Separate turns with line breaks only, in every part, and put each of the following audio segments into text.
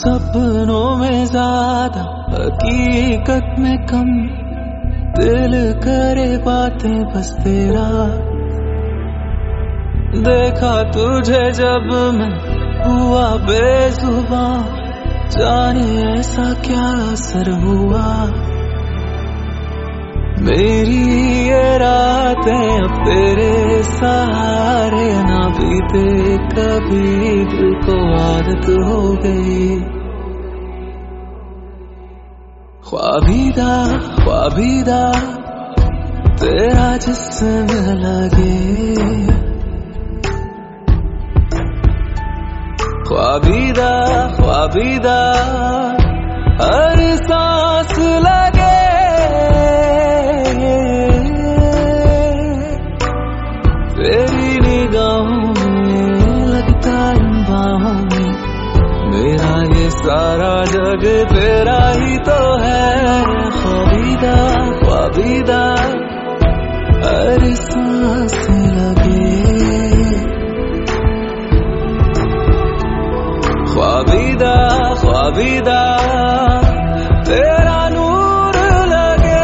सपनों में ज्यादा हकीकत में कम, दिल करे बातें बस तेरा। देखा तुझे जब मैं हुआ बेजुबां, जाने ऐसा क्या असर हुआ। मेरी ये रातें अब तेरे सहारे, ना बीते कभी दिल को आदत हो गई। ख्वाबीदा ख्वाबीदा तेरा जिस्म लगे, ख्वाबीदा ख्वाबीदा हर सांस लगे। तेरी निगाहों में लगता इन बाहों में, मेरा ये सारा जग तेरा ही तो है। ख्वाबीदा ख्वाबीदा हर सांस लगे, ख्वाबीदा ख्वाबीदा तेरा नूर लगे।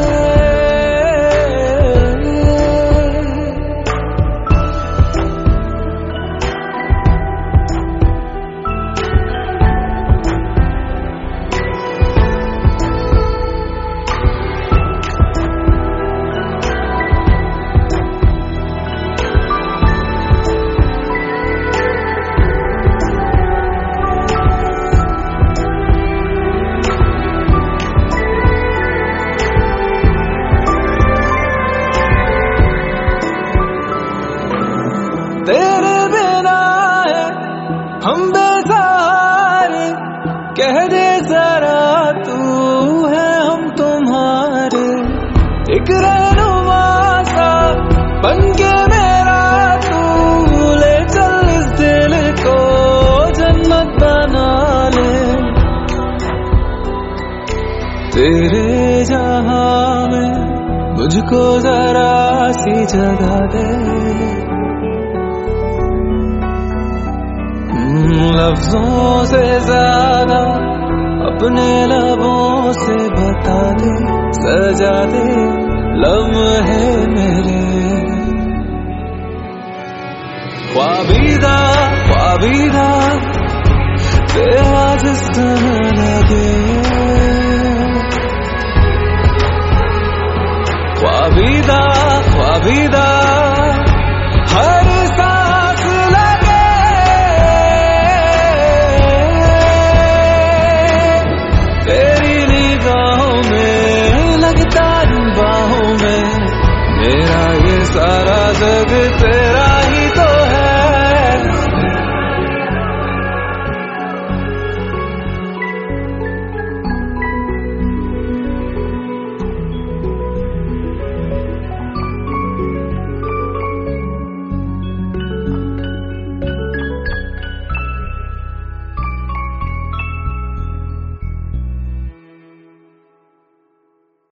तेरे बिना है हम बेसहारे, कह दे जरा तू है हम तुम्हारे। एक रहनुमा सा बन के मेरा तू ले चल इस दिल को जन्नत बना ले। तेरे जहां में मुझको जरा सी जगह दे, लफ्जों से ज्यादा अपने लबों से बता दे, सजा दे लम्हे मेरे। ख्वाबीदा ख्वाबीदा तेरा जिस्म लगे, ख्वाबीदा ख्वाबीदा हर सांस लगे। तेरी निगाहों में लगता इन बाहों में, मेरा ये सारा जग तेरा